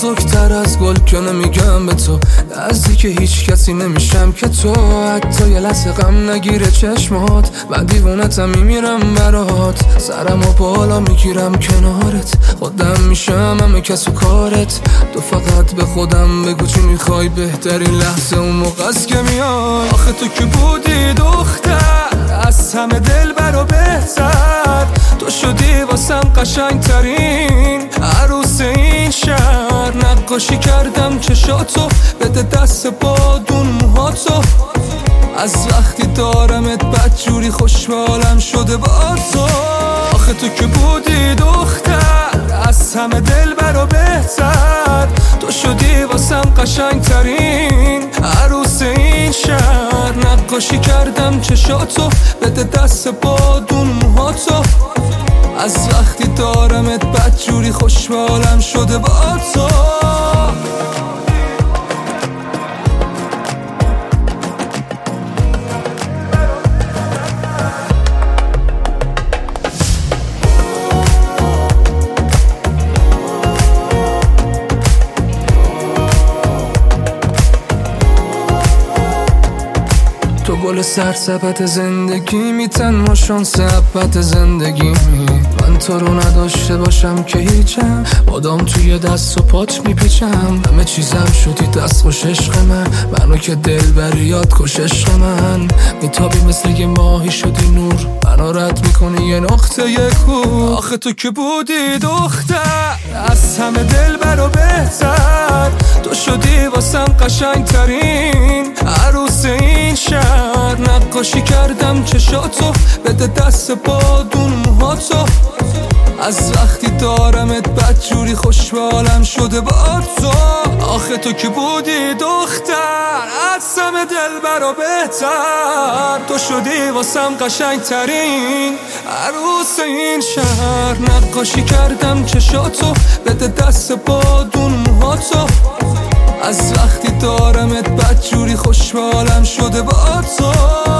بزرگتر از گل که نمیگم به تو، نزدیک هیچ کسی نمیشم که تو حتی یه لحظه غم نگیره چشمات. من دیوونتم میمیرم برات، سرمو بالا میگیرم کنارت، خودم میشم همه کس و کارت. تو فقط به خودم بگو چی میخوای، بهترین لحظه اون موقع است که میای. آخه تو که بودی دختر از همه دل برا بهتر، تو شدی واسم قشنگ ترین عروس این شهر. نقاشی کردم چشاتو، بده دست بادون موهاتو، از وقتی دارمت بدجوری خوشحالم شده با تو. آخه تو که بودی دختر از همه دل برا بهتر، تو شدی واسم قشنگ ترین عروس این شهر. نقاشی کردم چشاتو، بده دست بادون موهاتو، از وقتی دارمت بدجوری خوشحالم شده با تو. تو گل سرسبت زندگی میتن ما شانس ابد زندگی. من تو رو نداشته باشم که هیچم، بادام توی دست و پات میپیچم. همه چیزم شدی دست خوش عشق منو که دل بری یاد کش عشق من. میتابی مثل یه ماهی شدی نور، منو رد میکنی یه نقطه یه کور. آخه تو که بودی دختر از همه دل برا بهتر، تو شدی واسم قشنگ ترین عروس این شهر. نقاشی کردم چشاتو، بده دست بادون موهاتو، از وقتی دارمت بدجوری خوشحالم شده با تو. آخه تو که بودی دختر از همه دل برا بهتر، تو شدی واسم قشنگ ترین عروس این شهر. نقاشی کردم چشاتو، بده دست بادون موهاتو، از وقتی دارمت بدجوری خوشحالم شده با تو.